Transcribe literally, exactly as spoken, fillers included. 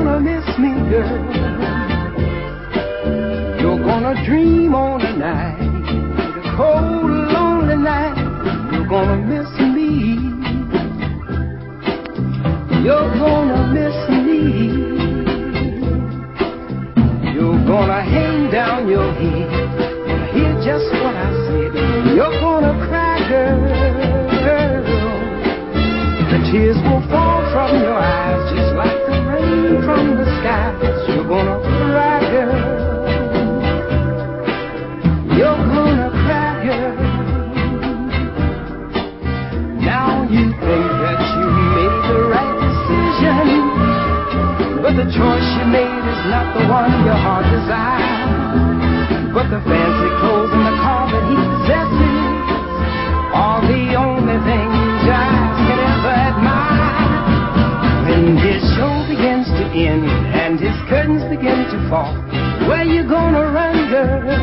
gonna miss me, girl. You're gonna dream on the night, the cold, lonely night. You're gonna miss me. You're gonna miss me. You're gonna hang down your head, gonna hear just what I said. You're gonna cry, girl. The tears will fall from your eyes just like the rain from the skies. You're gonna cry, girl. You're gonna cry, girl. Now you think that you made the right decision, but the choice you made is not the one your heart desires. But the fancy clothes and the car that he possesses are the only things eyes can ever admire. When his show begins to end and his curtains begin to fall, where you gonna run, girl?